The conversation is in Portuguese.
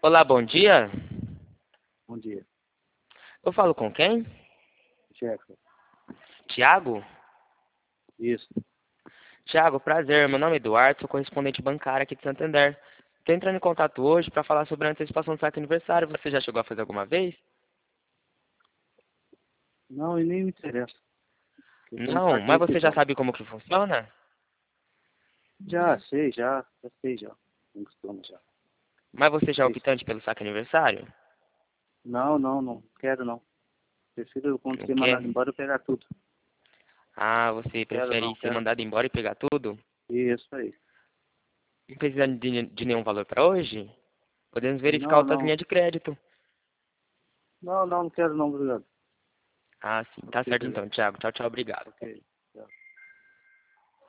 Olá, bom dia. Bom dia. Eu falo com quem? Chefe. Tiago? Isso. Tiago, prazer. Meu nome é Eduardo, sou correspondente bancário aqui de Santander. Estou entrando em contato hoje para falar sobre a antecipação do saque aniversário. Você já chegou a fazer alguma vez? Não, e nem me interessa. Eu tenho Não, mas carteira de você já débito. sabe como que funciona? Já sei, já sei já. Não costumo já. Mas você já é Sei sim. optante pelo saque aniversário? Não quero não. Prefiro quando O ser quê? mandado embora eu pegar tudo. Ah, você Quero não, prefere ser quero. mandado embora e pegar tudo? Isso aí. Não precisa de nenhum valor para hoje? Podemos verificar Não, outras não. linhas de crédito. Não quero não, obrigado. Ah, sim. Tá Ok, certo então, obrigado. Tiago. Tchau, tchau. Obrigado. Ok.